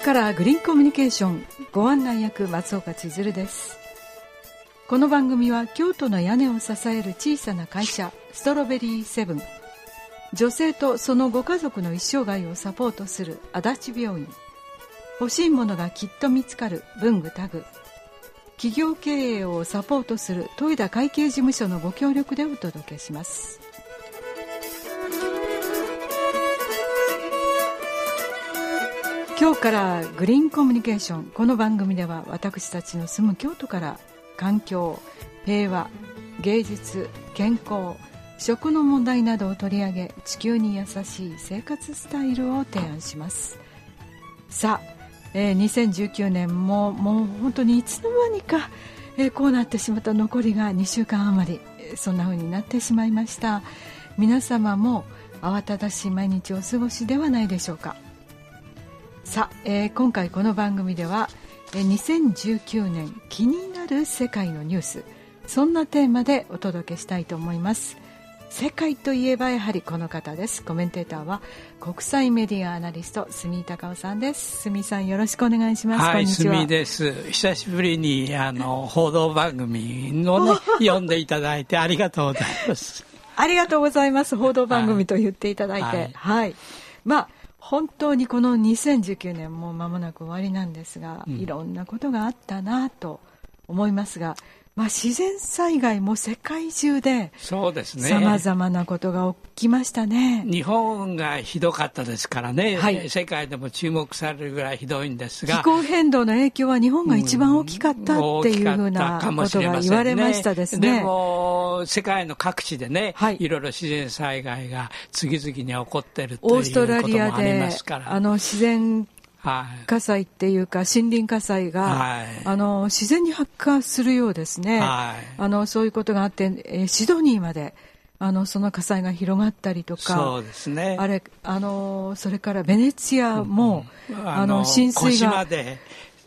からグリーンコミュニケーションご案内役松岡千鶴です。この番組は京都の屋根を支える小さな会社ストロベリーセブン、女性とそのご家族の一生涯をサポートする足立病院、欲しいものがきっと見つかる文具タグ、企業経営をサポートする豊田会計事務所のご協力でお届けします。今日からグリーンコミュニケーション、この番組では私たちの住む京都から環境、平和、芸術、健康、食の問題などを取り上げ、地球に優しい生活スタイルを提案します。さあ、2019年ももう本当にいつの間にか、こうなってしまった。残りが2週間余り、そんな風になってしまいました。皆様も慌ただしい毎日をお過ごしではないでしょうか。さあ、今回この番組では2019年気になる世界のニュース、そんなテーマでお届けしたいと思います。世界といえばやはりこの方です。コメンテーターは国際メディアアナリスト住井隆夫さんです。住井さん、よろしくお願いします。 はい、 こんにちは。 住井です。久しぶりに報道番組をね読んでいただいてありがとうございます。 ありがとうございます。報道番組と言っていただいて、はいはい、まあ本当にこの2019年も間もなく終わりなんですが、いろんなことがあったなと思いますが、自然災害も世界中でさまざまなことが起きましたね。 日本がひどかったですからね、はい、世界でも注目されるぐらいひどいんですが、 気候変動の影響は日本が一番大きかったっていうふうなことが言われましたですね。 でも世界の各地でね、はい、いろいろ自然災害が次々に起こっているということもありますから、 オーストラリアで自然火災っていうか森林火災が、はい、自然に発火するようですね、はい、そういうことがあって、シドニーまでその火災が広がったりとか、 そうですね、 それからベネツィアも、浸水が腰まで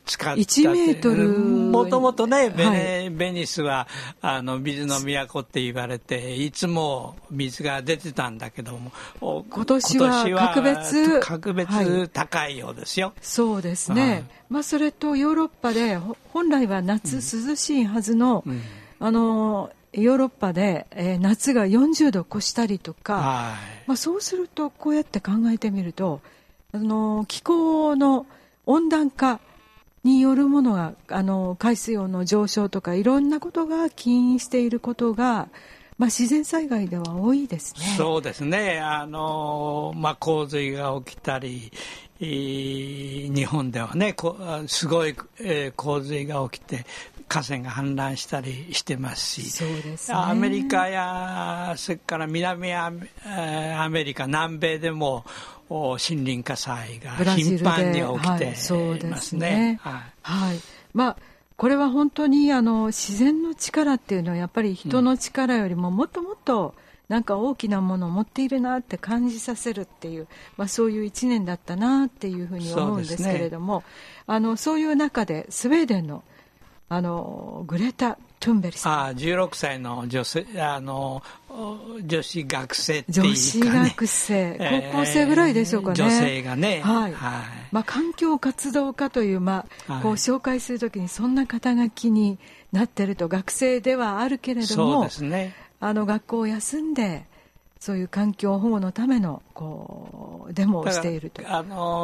1メートル、 もともとね、ベニスは水の都って言われていつも水が出てたんだけども、 今年は格別高いようですよ、はい、 そうですね、それとヨーロッパで本来は夏涼しいはずの、ヨーロッパで、夏が40度を越したりとか、そうするとこうやって考えてみると気候の温暖化によるものが海水温の上昇とかいろんなことが起因していることが、自然災害では多いですね。 そうですね、洪水が起きたり、日本ではねすごい、洪水が起きて河川が氾濫したりしてますし、 そうですね、 アメリカやそれから南アメリカ、南米でも森林火災が頻繁に起きていますね。 これは本当に自然の力っていうのはやっぱり人の力よりももっともっとなんか大きなものを持っているなって感じさせるっていう、そういう一年だったなっていうふうに思うんですけれども、そういう中でスウェーデンのグレタ・トゥンベリさん、 16歳の女子学生っていうか、ね、 女子学生、高校生ぐらいでしょうかね、 女性がね、 はいはい、環境活動家という、こう紹介するときにそんな肩書きになってると、学生ではあるけれども、 そうですね、 学校を休んでそういう環境保護のためのデモをしているという。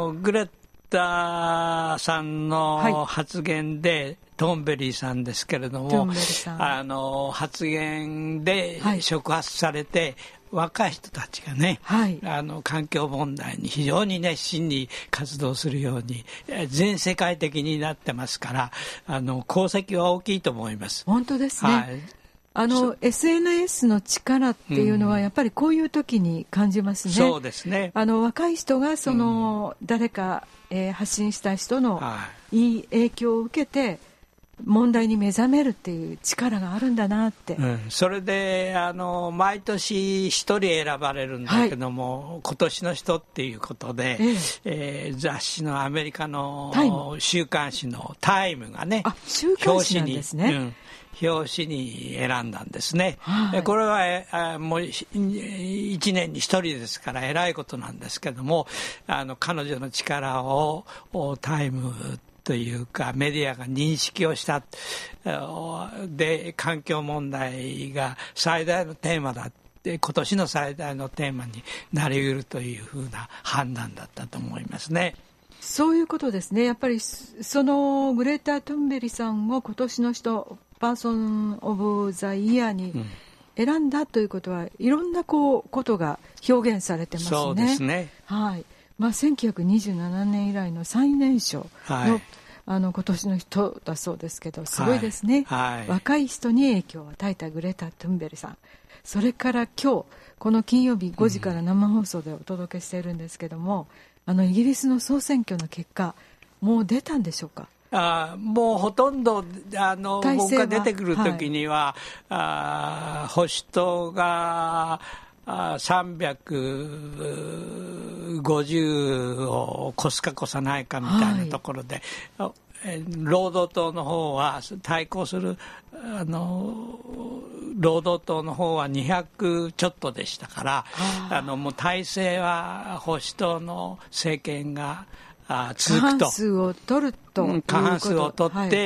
グレタさんの発言で、トンベリーさんですけれども、発言で触発されて、若い人たちがね、環境問題に非常に熱心に活動するように全世界的になってますから、功績は大きいと思います。 本当ですね、SNS の力っていうのはやっぱりこういう時に感じますね。 そうですね、 若い人が誰か、発信した人のいい影響を受けて、 問題に目覚めるっていう力があるんだなって、 それで毎年一人選ばれるんだけども、今年の人っていうことで、雑誌のアメリカの週刊誌のタイムがね、 週刊誌なんですね、 表紙に選んだんですね、これはもう1年に1人ですから偉いことなんですけども、彼女の力をタイムというかメディアが認識をしたで、環境問題が最大のテーマだって、今年の最大のテーマになりうるというふうな判断だったと思いますね。 そういうことですね。やっぱりそのグレタ・トゥンベリさんを今年の人パーソン・オブ・ザ・イヤーに選んだということは、いろんなことが表現されてますね。 そうですね、 1927年以来の最年少の、今年の人だそうですけど、すごいですね、若い人に影響を与えたグレタ・トゥンベリさん、それから今日この金曜日5時から生放送でお届けしているんですけども、イギリスの総選挙の結果もう出たんでしょうか。 もうほとんど僕が出てくるときには、保守党が350を越すか越さないかみたいなところで、労働党の方は対抗する労働党の方は200ちょっとでしたから、もう体制は保守党の政権が続くと、過半数を取ると過半数を取って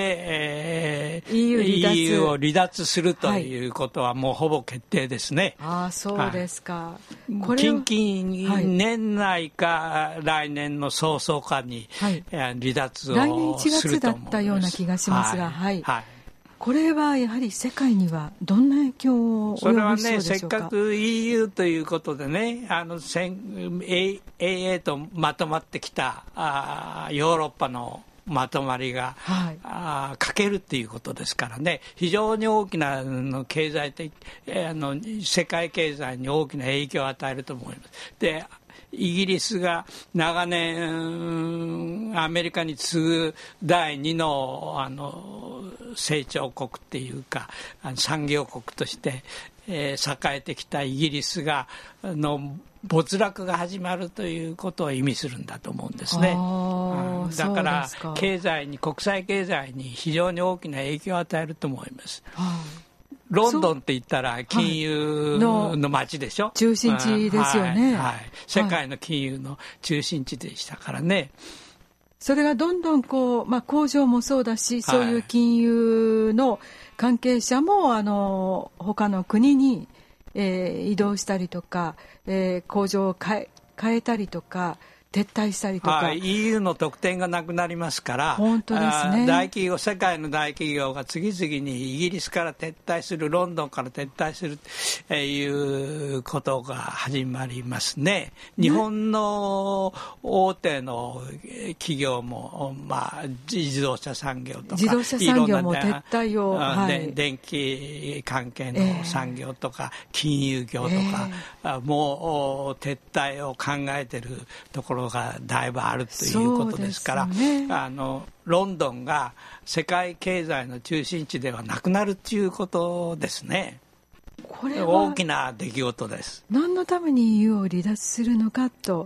、EU を離脱するということはもうほぼ決定ですね。 そうですか。 近々年内か来年の早々かに、離脱をすると思います。 来年1月だったような気がしますが、これはやはり世界にはどんな影響を及ぼしそうでしょうか。それはね、 せっかく EU ということでね、AA とまとまってきたヨーロッパのまとまりが、欠けるっていうことですからね、非常に大きな経済的世界経済に大きな影響を与えると思います。で、イギリスが長年アメリカに次ぐ第2の成長国っていうか産業国として栄えてきたイギリスが没落が始まるということを意味するんだと思うんですね。だから国際経済に非常に大きな影響を与えると思います。ロンドンって言ったら金融の街でしょ、 中心地ですよね。 世界の金融の中心地でしたからね。 それがどんどん工場もそうだし、そういう金融の関係者も他の国に、移動したりとか、工場を変えたりとか撤退したりとか、 EU の特典がなくなりますから、 本当ですね、 世界の大企業が次々にイギリスから撤退する、ロンドンから撤退するということが始まりますね。日本の大手の企業も、自動車産業とか、 自動車産業も撤退を、 電気関係の産業とか、金融業とか、もう撤退を考えているところがだいぶあるということですから、ロンドンが世界経済の中心地ではなくなるということですね。これは大きな出来事です。 何のために EU を離脱するのかと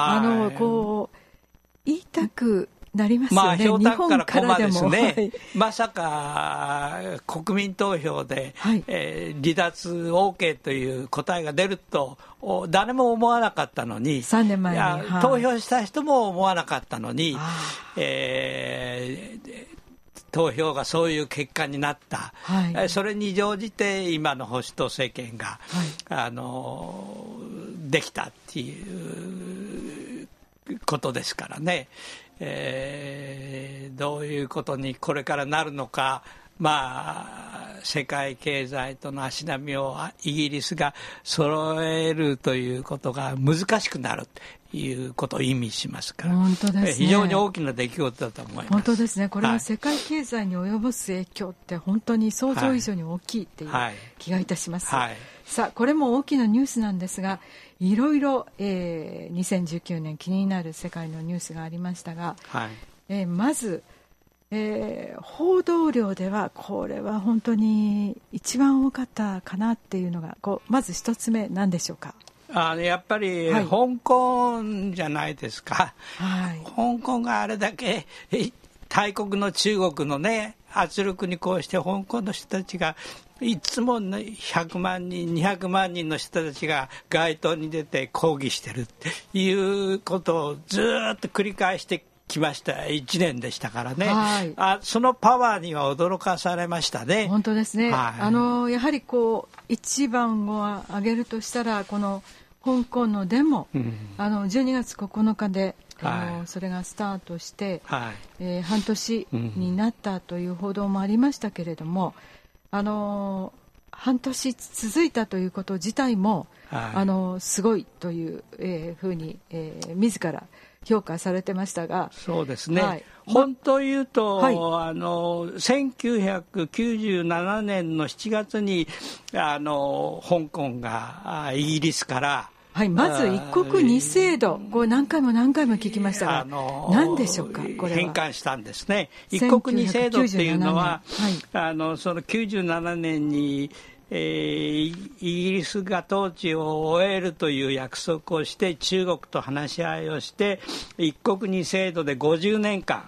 言いたくなりますよね。 氷山からコマですね。まさか国民投票で、離脱 OK という答えが出ると誰も思わなかったのに、 3年前に、 投票した人も思わなかったのに、投票がそういう結果になった、それに乗じて今の保守党政権が、できたっていうことですからね。どういうことにこれからなるのか、世界経済との足並みをイギリスが揃えるということが難しくなるということを意味しますから、 本当ですね、 非常に大きな出来事だと思います。 本当ですね。これは世界経済に及ぼす影響って本当に想像以上に大きいっていう気がいたします。さあ、これも大きなニュースなんですが、いろいろ、2019年気になる世界のニュースがありましたが、まず、 報道量ではこれは本当に一番多かったかなっていうのがまず一つ目なんでしょうか。 やっぱり香港じゃないですか、 はい、 香港があれだけ大国の中国のね圧力にこうして香港の人たちがいつも100万人200万人の人たちが街頭に出て抗議してるっていうことをずっと繰り返してきました1年でしたからね、はい、そのパワーには驚かされましたね。 本当ですね、はい、やはり一番を挙げるとしたらこの香港のデモ、12月9日でそれがスタートして、はい半年になったという報道もありましたけれども、半年続いたということ自体も、はいすごいという、ふうに、自ら評価されてましたが。 そうですね、はい、本当言うと、はい、1997年の7月に香港がイギリスからはい、まず一国二制度、何回も聞きましたが、何でしょうか、これは。 返還したんですね。一国二制度っていうのは、はい、その97年に、イギリスが統治を終えるという約束をして中国と話し合いをして一国二制度で50年間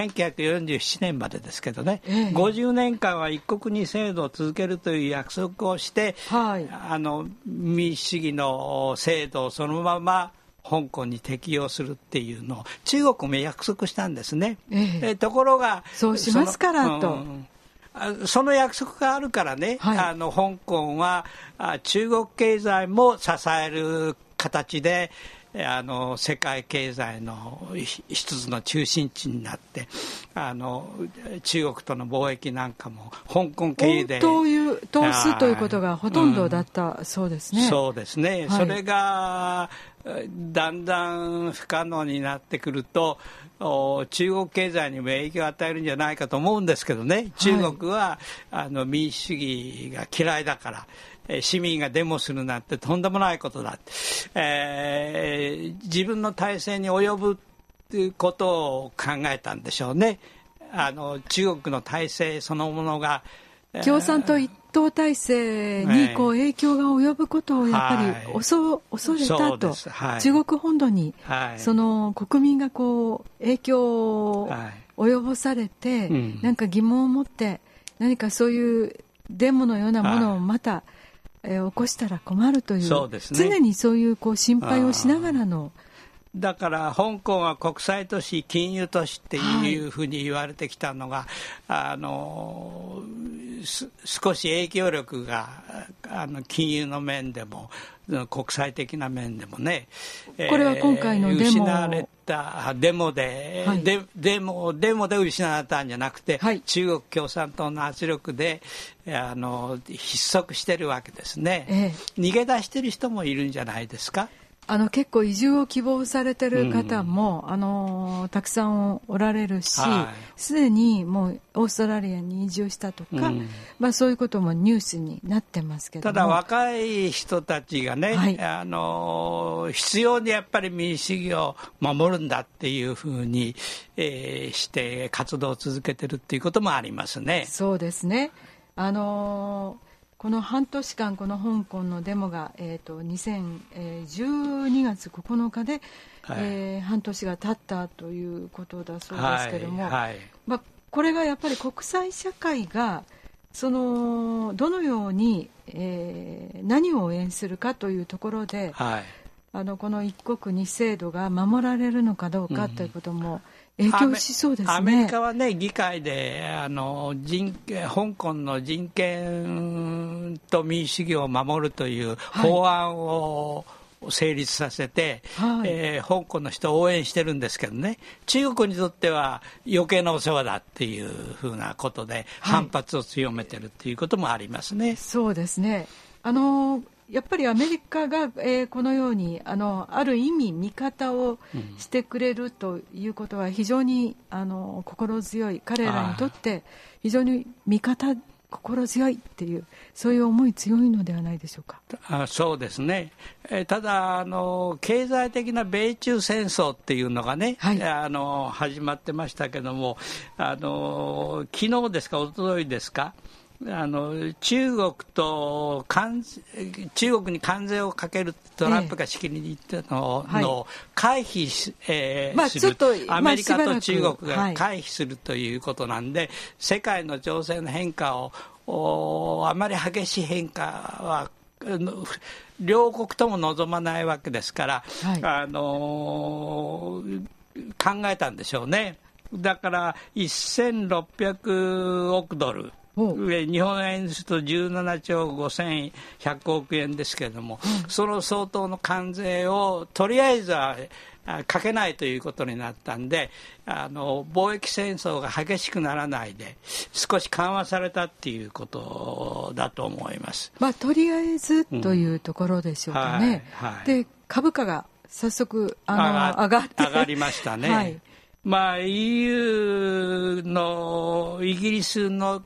1947年までですけどね、50年間は一国二制度を続けるという約束をして、はい、民主主義の制度をそのまま香港に適用するっていうのを中国も約束したんですね、ところがそうしますからと、 その約束があるからね、はい、香港は中国経済も支える形で世界経済の一つの中心地になって中国との貿易なんかも香港経由で通すということがほとんどだったそうですね、 そうですね、はい、それがだんだん不可能になってくると中国経済にも影響を与えるんじゃないかと思うんですけどね、中国は、民主主義が嫌いだから市民がデモするなんてとんでもないことだ、自分の体制に及ぶということを考えたんでしょうね。中国の体制そのものが共産党一党体制に影響が及ぶことをやっぱり恐れたと、はい、中国本土に、はい、その国民が影響を及ぼされて、はい、なんか疑問を持って何かそういうデモのようなものをまた、起こしたら困るという、そうですね、常にそういう心配をしながらのだから香港は国際都市金融都市っていうふうに言われてきたのが、はい、少し影響力が金融の面でも国際的な面でもね、 これは今回のデモ失われたデモで、はい、デモで失われたんじゃなくて、はい、中国共産党の圧力で失速してるわけですね、逃げ出してる人もいるんじゃないですか。 結構移住を希望されてる方も、たくさんおられるし、すでにもうオーストラリアに移住したとか、そういうこともニュースになってますけども、 ただ若い人たちがね、はい、必要にやっぱり民主主義を守るんだっていうふうに、して活動を続けてるっていうこともありますね。 そうですね。この半年間この香港のデモが、12月9日で、はい、半年が経ったということだそうですけども、はいはい、これがやっぱり国際社会がどのように、何を応援するかというところで、はい、この一国二制度が守られるのかどうかということも、影響しそうですね。 アメリカはね、議会で香港の人権と民主主義を守るという法案を成立させて、はい香港の人を応援してるんですけどね、中国にとっては余計なお世話だっていうふうなことで反発を強めてるっていうこともありますね。 そうですね。やっぱりアメリカが、このようにある意味味方をしてくれるということは非常に心強い、彼らにとって非常に味方心強いっていう、そういう思い強いのではないでしょうか。 そうですね。ただ経済的な米中戦争っていうのがね、はい、始まってましたけども、昨日ですか一昨日ですか、中国に関税をかけるトランプがしきりに言ったのを回避する、アメリカと中国が回避するということなんで、世界の情勢の変化をあまり激しい変化は両国とも望まないわけですから、はい、考えたんでしょうね。だから1600億ドル、日本円にすると17兆5100億円ですけれども、その相当の関税をとりあえずはかけないということになったんで、貿易戦争が激しくならないで少し緩和されたっていうことだと思います。 とりあえずというところでしょうかね、はいはい、で株価が早速上がりましたね、はい。 EU のイギリスの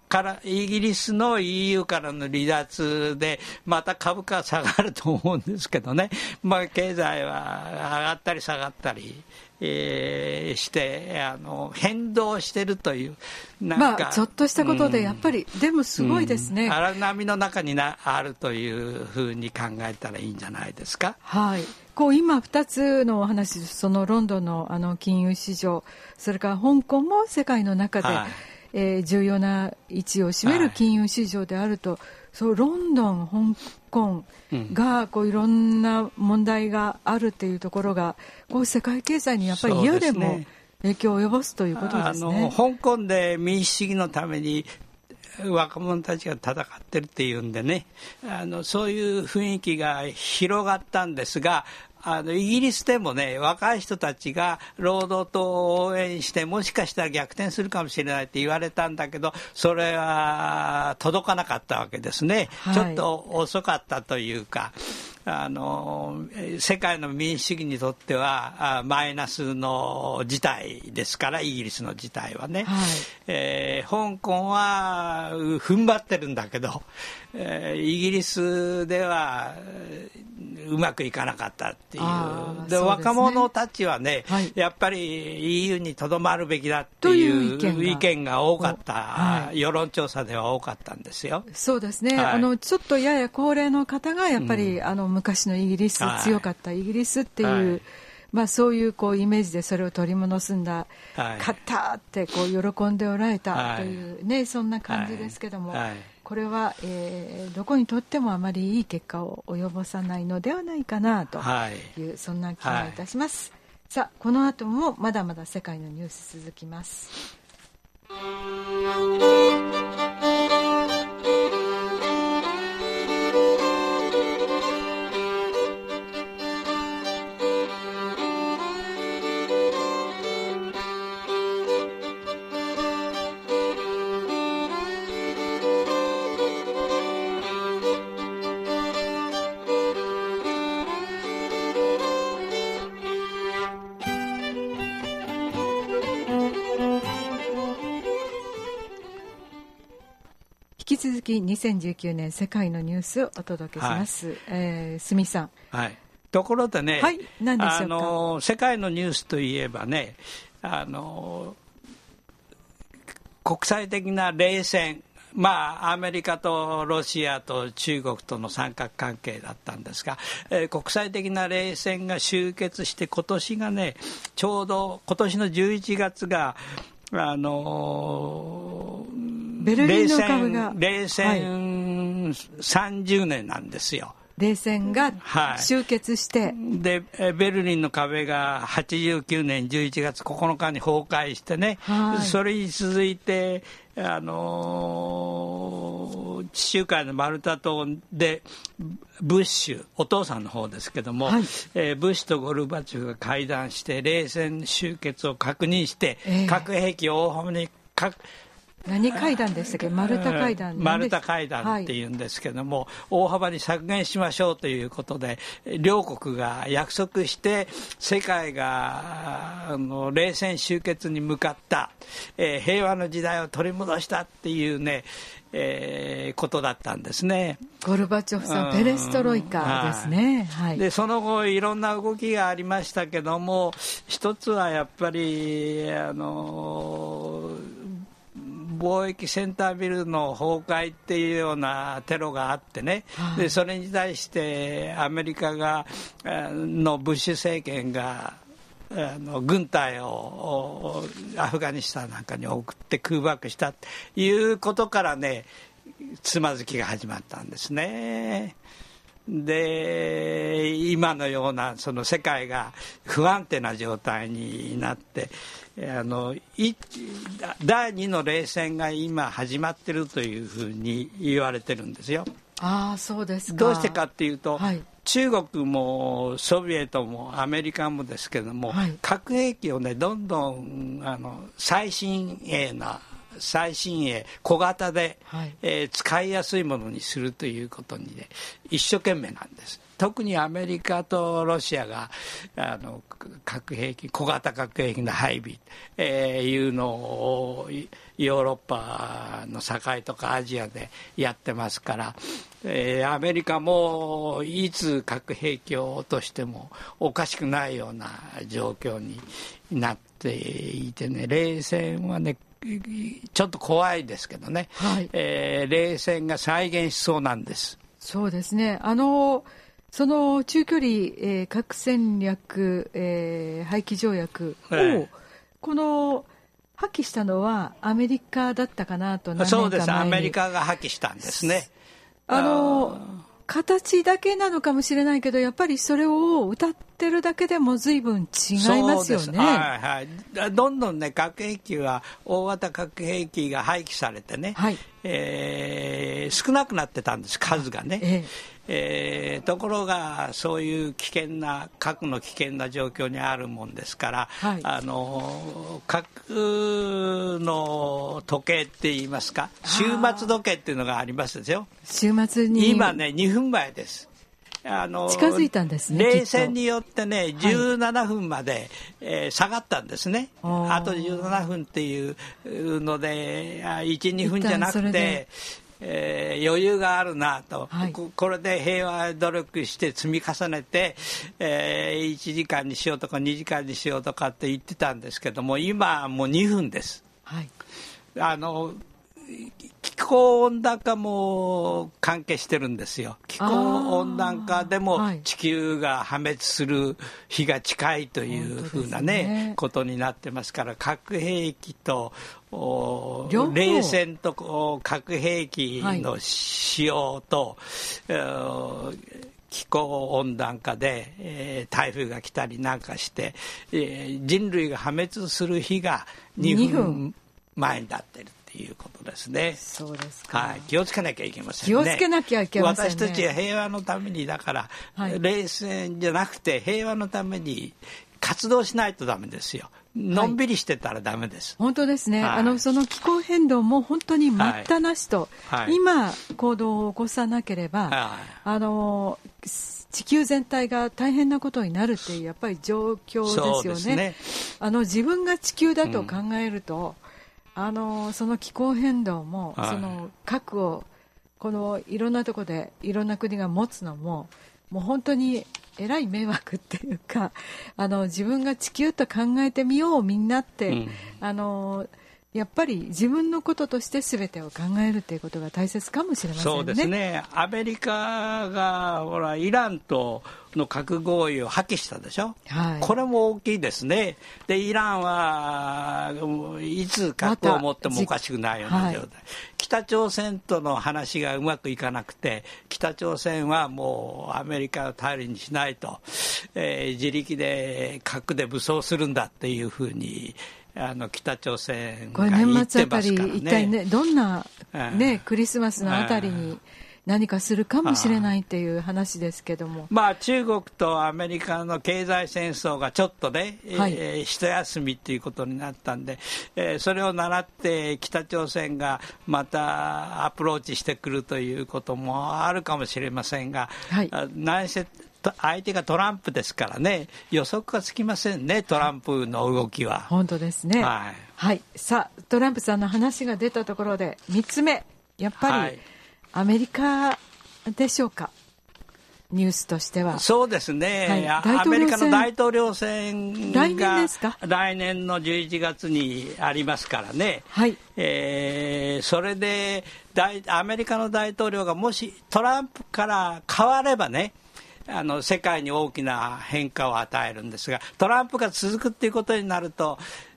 EU からの離脱でまた株価は下がると思うんですけどね、経済は上がったり下がったり、して変動してるというちょっとしたことでやっぱり、でもすごいですね、 荒波の中にあるというふうに考えたらいいんじゃないですか。 はい、今2つのお話、そのロンドンの金融市場、それから香港も世界の中で、はい、重要な位置を占める金融市場であると、はい、そうロンドン、香港がいろんな問題があるというところが世界経済にやっぱり嫌でも影響を及ぼすということですね。 香港で民主主義のために若者たちが戦ってるっていうんでね、そういう雰囲気が広がったんですが、イギリスでもね、若い人たちが労働党を応援してもしかしたら逆転するかもしれないって言われたんだけど、それは届かなかったわけですね、はい、ちょっと遅かったというか、世界の民主主義にとってはマイナスの事態ですから、イギリスの事態はね、はい、香港は踏ん張ってるんだけど、イギリスではうまくいかなかったっていう。で、若者たちはね、はい、やっぱり EU にとどまるべきだっていう意見が多かった、はい、世論調査では多かったんですよ。 そうですね、はい、ちょっとやや高齢の方がやっぱり、昔のイギリス、強かったイギリスっていう、はい、そういうイメージでそれを取り戻すんだ、はい、勝ったって喜んでおられたというね、そんな感じですけども、はいはい、これは、どこにとってもあまりいい結果を及ぼさないのではないかなという、はい、そんな気がいたします、はい、さあこの後もまだまだ世界のニュース続きます。引き続き2019年世界のニュースをお届けします、はい、住さん、 はい、ところでね、 はい、何でしょうか。 世界のニュースといえばね、国際的な冷戦、アメリカとロシアと中国との三角関係だったんですが、国際的な冷戦が終結して、今年がね、ちょうど今年の11月がベルリンの壁が冷戦30年なんですよ。 冷戦が終結して、はい、 でベルリンの壁が89年11月9日に崩壊してね、はい、それに続いて地中海のマルタ島でブッシュ、お父さんの方ですけども、はい、ブッシュとゴルバチョフが会談して冷戦終結を確認して、核兵器を大幅に何会談でしたっけ？マルタ会談。 マルタ会談っていうんですけども、大幅に削減しましょうということで両国が約束して世界が冷戦終結に向かった、平和の時代を取り戻したっていうね、ことだったんですね。 ゴルバチョフさん、ペレストロイカですね。はい、でその後いろんな動きがありましたけども、一つはやっぱり貿易センタービルの崩壊っていうようなテロがあってね、はい、でそれに対してアメリカのブッシュ政権が軍隊をアフガニスタンなんかに送って空爆したということからね、つまずきが始まったんですね。で今のようなその世界が不安定な状態になって第二の冷戦が今始まっているというふうに言われてるんですよ。 ああ、そうですか。 どうしてかっていうと、はい、中国もソビエトもアメリカもですけども、はい、核兵器をねどんどん最新鋭小型で、はい、使いやすいものにするということにね一生懸命なんです。特にアメリカとロシアが核兵器、小型核兵器の配備、いうのをヨーロッパの境とかアジアでやってますから、アメリカもいつ核兵器を落としてもおかしくないような状況になっていてね、冷戦はねちょっと怖いですけどね、はい、冷戦が再現しそうなんです。 そうですね。その中距離、核戦略、廃棄条約を、この破棄したのはアメリカだったかなと。 そうです、アメリカが破棄したんですね。 形だけなのかもしれないけど、やっぱりそれを歌ってるだけでも随分違いますよね。 はいはい、どんどんね核兵器は大型核兵器が廃棄されてね、はい、少なくなってたんです、数がね。ところがそういう核の危険な状況にあるもんですから、はい、核の時計って言いますか、終末時計っていうのがありますですよ。 終末に今ね2分前です。 近づいたんですね。 冷戦によってね17分まで、下がったんですね。あと17分っていうので 1,2 分じゃなくて余裕があるなと、はい、これで平和努力して積み重ねて、1時間にしようとか2時間にしようとかって言ってたんですけども、今はもう2分です。はい、気候温暖化も関係してるんですよ。気候温暖化でも地球が破滅する日が近いというふうなね、ことになってますから、核兵器と冷戦と核兵器の使用と、はい、気候温暖化で、台風が来たりなんかして、人類が破滅する日が2分前になっているということですね。 そうですか。 はい、気をつけなきゃいけませんね。 気をつけなきゃいけませんね。 私たちは平和のためにだから、はい、冷戦じゃなくて平和のために活動しないとダメですよ。のんびりしてたらダメです。 はい、本当ですね。はい、その気候変動も本当に待ったなしと、はい、今行動を起こさなければ、はい、地球全体が大変なことになるっていうやっぱり状況ですよね。そうですね。自分が地球だと考えると、その気候変動も、はい、その核をこのいろんなところでいろんな国が持つのももう本当にえらい迷惑っていうか、自分が地球と考えてみようみんなって、うん、やっぱり自分のこととして全てを考えるということが大切かもしれませんね。 そうですね。アメリカがほらイランとの核合意を破棄したでしょ、はい、これも大きいですね。でイランはいつ核を持ってもおかしくないような状態、はい、北朝鮮との話がうまくいかなくて、北朝鮮はもうアメリカを頼りにしないと、自力で核で武装するんだっていうふうに北朝鮮が言ってますからね。 これ年末あたり一体ねどんな、ね、クリスマスのあたりに何かするかもしれないっていう話ですけども、 中国とアメリカの経済戦争がちょっとね、一休みっていうことになったんで、それを習って北朝鮮がまたアプローチしてくるということもあるかもしれませんが、何せ相手がトランプですからね、予測がつきませんね、トランプの動きは。 本当ですね。さあ、トランプさんの話が出たところで3つ目、やっぱり、アメリカでしょうか、ニュースとしては。 そうですね、アメリカの大統領選が来年の11月にありますからね、それでアメリカの大統領がもしトランプから変わればね、世界に大きな変化を与えるんですが、トランプが続くっていうことになると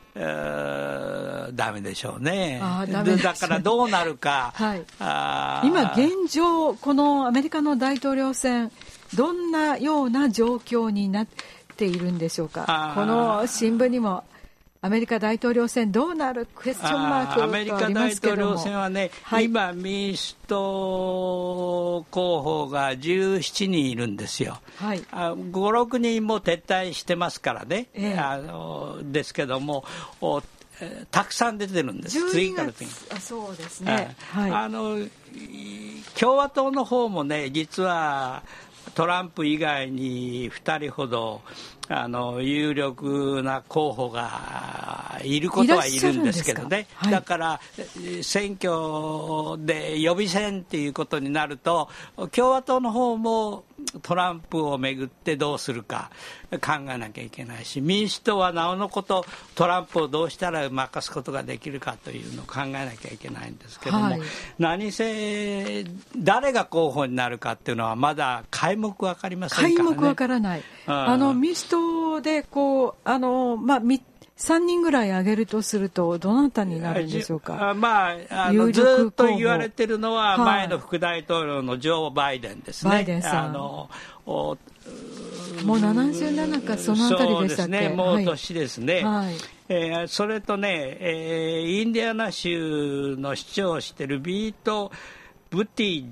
ダメでしょうね。だからどうなるか、 今現状このアメリカの大統領選、どんなような状況になっているんでしょうか。この新聞にもアメリカ大統領選どうなるクエスチョンマークとありますけども、 アメリカ大統領選はね、今民主党候補が17人いるんですよ。5、6人も撤退してますからね、ですけどもたくさん出てるんです。次から次に。 そうですね。 共和党の方もね、実はトランプ以外に2人ほど有力な候補がいることはいるんですけどね、だから選挙で予備選っていうことになると、共和党の方もトランプをめぐってどうするか考えなきゃいけないし、民主党はなおのことトランプをどうしたら任すことができるかというのを考えなきゃいけないんですけども、何せ誰が候補になるかっていうのはまだ皆目分かりませんからね。 皆目分からない。民主党で3人ぐらい挙げるとするとどなたになるんでしょうか。 ずっと言われてるのは前の副大統領のジョー・バイデンですね。 バイデンさんもう77かそのあたりでしたっけ。そうですね、 もう年ですね。それとね、インディアナ州の市長をしているビート・ブティ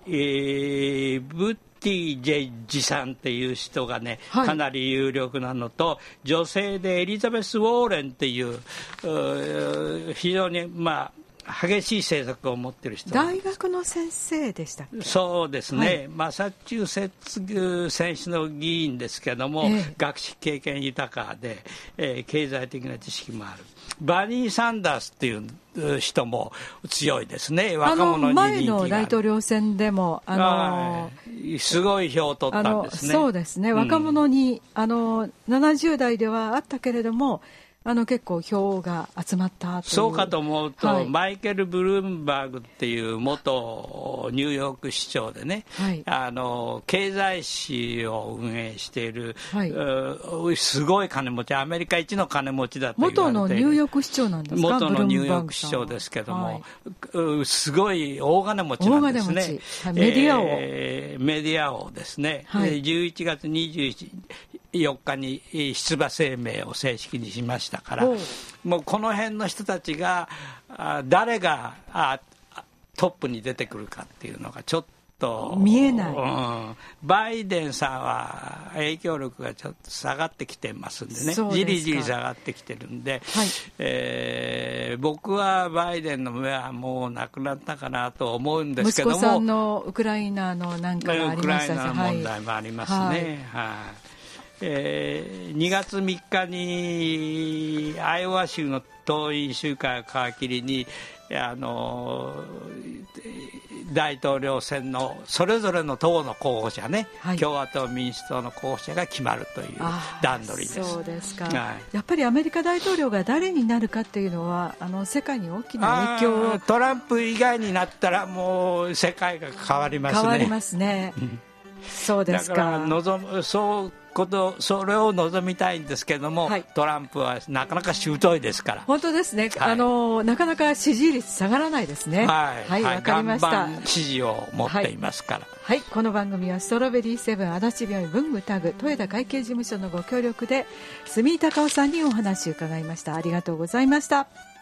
ジェッジさんっていう人がね、かなり有力なのと、女性でエリザベス・ウォーレンっていう非常に激しい政策を持っている人なんです。 大学の先生でしたっけ。 そうですね、マサチューセッツ選手の議員ですけども、学識経験豊かで、経済的な知識もある。バニー・サンダースっていう人も強いですね。若者に人気がある。 前の大統領選でもすごい票を取ったんですね。 そうですね、若者に70代ではあったけれども結構票が集まったという。 そうかと思うと、マイケル・ブルームバーグっていう元ニューヨーク市長でね、経済誌を運営している、すごい金持ち、アメリカ一の金持ちだと言われている。 元のニューヨーク市長なんですか。 元のニューヨーク市長ですけども、すごい大金持ちなんですね。 メディア王ですね。11月24日に出馬声明を正式にしましたから、もうこの辺の人たちが誰がトップに出てくるかっていうのがちょっと見えない。 バイデンさんは影響力がちょっと下がってきてますんでね、じりじり下がってきてるんで、僕はバイデンの目はもうなくなったかなと思うんですけども、 息子さんのウクライナのなんかがありましたし、 ウクライナの問題もありますね。2月3日にアイオワ州の党員集会を皮切りに大統領選のそれぞれの党の候補者ね、共和党民主党の候補者が決まるという段取りです。 そうですか。やっぱりアメリカ大統領が誰になるかっていうのは世界に大きな影響を。 トランプ以外になったらもう世界が変わりますね。 変わりますね。そうですか。 だからそれを望みたいんですけども、トランプはなかなかしぶといですから。 本当ですね、なかなか支持率下がらないですね。わかりました。 岩盤支持を持っていますから。 この番組はストロベリーセブン足立病院文具タグ豊田会計事務所のご協力で住井隆夫さんにお話を伺いました。ありがとうございました。